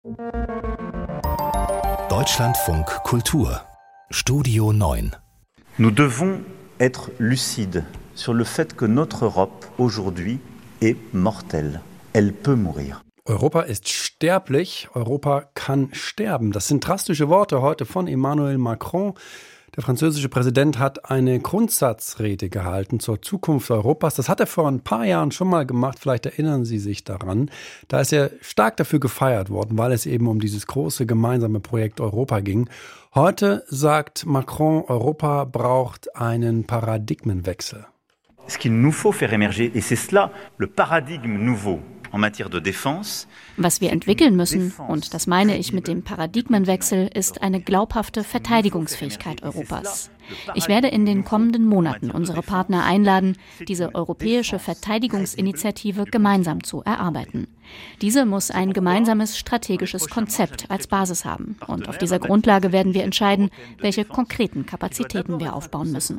Deutschlandfunk Kultur Studio 9. Nous devons être lucides sur le fait que notre Europe aujourd'hui est mortelle. Elle peut mourir. Europa ist sterblich, Europa kann sterben. Das sind drastische Worte heute von Emmanuel Macron. Der französische Präsident hat eine Grundsatzrede gehalten zur Zukunft Europas. Das hat er vor ein paar Jahren schon mal gemacht, vielleicht erinnern Sie sich daran. Da ist er stark dafür gefeiert worden, weil es eben um dieses große gemeinsame Projekt Europa ging. Heute sagt Macron, Europa braucht einen Paradigmenwechsel. Ce qu'il nous faut faire émerger, et c'est cela, le paradigme nouveau. Was wir entwickeln müssen, und das meine ich mit dem Paradigmenwechsel, ist eine glaubhafte Verteidigungsfähigkeit Europas. Ich werde in den kommenden Monaten unsere Partner einladen, diese europäische Verteidigungsinitiative gemeinsam zu erarbeiten. Diese muss ein gemeinsames strategisches Konzept als Basis haben. Und auf dieser Grundlage werden wir entscheiden, welche konkreten Kapazitäten wir aufbauen müssen.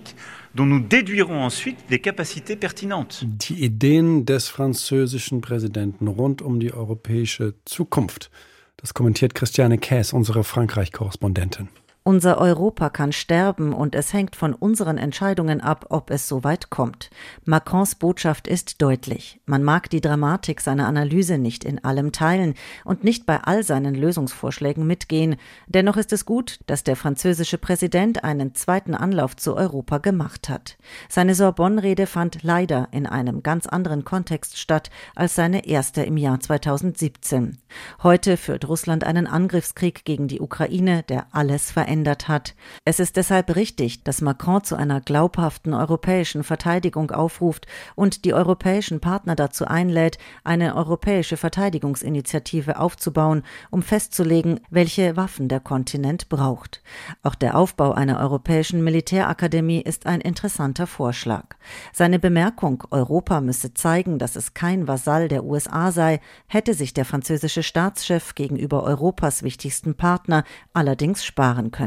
Die Ideen des französischen Präsidenten rund um die europäische Zukunft. Das kommentiert Christiane Käs, unsere Frankreich-Korrespondentin. Unser Europa kann sterben und es hängt von unseren Entscheidungen ab, ob es so weit kommt. Macrons Botschaft ist deutlich. Man mag die Dramatik seiner Analyse nicht in allem teilen und nicht bei all seinen Lösungsvorschlägen mitgehen. Dennoch ist es gut, dass der französische Präsident einen zweiten Anlauf zu Europa gemacht hat. Seine Sorbonne-Rede fand leider in einem ganz anderen Kontext statt als seine erste im Jahr 2017. Heute führt Russland einen Angriffskrieg gegen die Ukraine, der alles verändert hat. Es ist deshalb richtig, dass Macron zu einer glaubhaften europäischen Verteidigung aufruft und die europäischen Partner dazu einlädt, eine europäische Verteidigungsinitiative aufzubauen, um festzulegen, welche Waffen der Kontinent braucht. Auch der Aufbau einer europäischen Militärakademie ist ein interessanter Vorschlag. Seine Bemerkung, Europa müsse zeigen, dass es kein Vasall der USA sei, hätte sich der französische Staatschef gegenüber Europas wichtigsten Partner allerdings sparen können.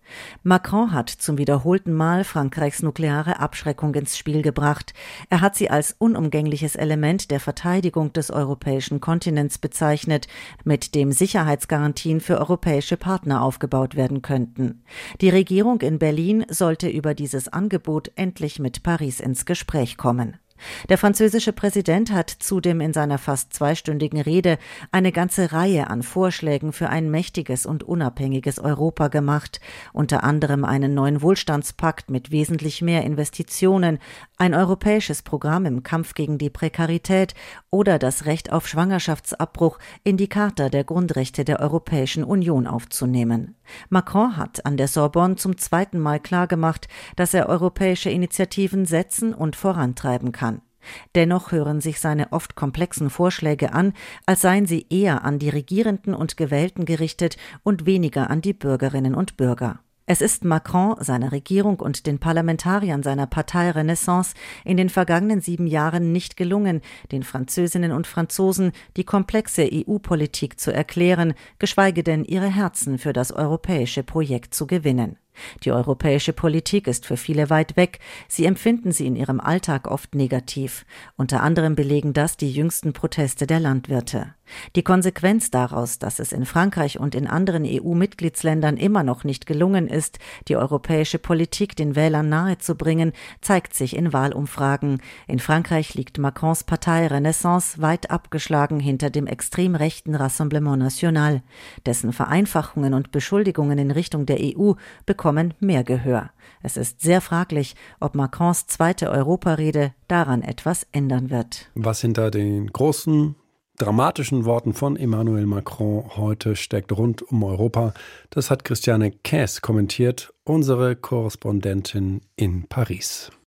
Macron hat zum wiederholten Mal Frankreichs nukleare Abschreckung ins Spiel gebracht. Er hat sie als unumgängliches Element der Verteidigung des europäischen Kontinents bezeichnet, mit dem Sicherheitsgarantien für europäische Partner aufgebaut werden könnten. Die Regierung in Berlin sollte über dieses Angebot endlich mit Paris ins Gespräch kommen. Der französische Präsident hat zudem in seiner fast zweistündigen Rede eine ganze Reihe an Vorschlägen für ein mächtiges und unabhängiges Europa gemacht, unter anderem einen neuen Wohlstandspakt mit wesentlich mehr Investitionen, ein europäisches Programm im Kampf gegen die Prekarität oder das Recht auf Schwangerschaftsabbruch in die Charta der Grundrechte der Europäischen Union aufzunehmen. Macron hat an der Sorbonne zum zweiten Mal klargemacht, dass er europäische Initiativen setzen und vorantreiben kann. Dennoch hören sich seine oft komplexen Vorschläge an, als seien sie eher an die Regierenden und Gewählten gerichtet und weniger an die Bürgerinnen und Bürger. Es ist Macron, seiner Regierung und den Parlamentariern seiner Partei Renaissance in den vergangenen 7 Jahren nicht gelungen, den Französinnen und Franzosen die komplexe EU-Politik zu erklären, geschweige denn ihre Herzen für das europäische Projekt zu gewinnen. Die europäische Politik ist für viele weit weg, sie empfinden sie in ihrem Alltag oft negativ. Unter anderem belegen das die jüngsten Proteste der Landwirte. Die Konsequenz daraus, dass es in Frankreich und in anderen EU-Mitgliedsländern immer noch nicht gelungen ist, die europäische Politik den Wählern nahezubringen, zeigt sich in Wahlumfragen. In Frankreich liegt Macrons Partei Renaissance weit abgeschlagen hinter dem extrem rechten Rassemblement National. Dessen Vereinfachungen und Beschuldigungen in Richtung der EU bekommen mehr Gehör. Es ist sehr fraglich, ob Macrons zweite Europarede daran etwas ändern wird. Was hinter den großen dramatischen Worten von Emmanuel Macron heute steckt rund um Europa, das hat Christiane Käs kommentiert, unsere Korrespondentin in Paris.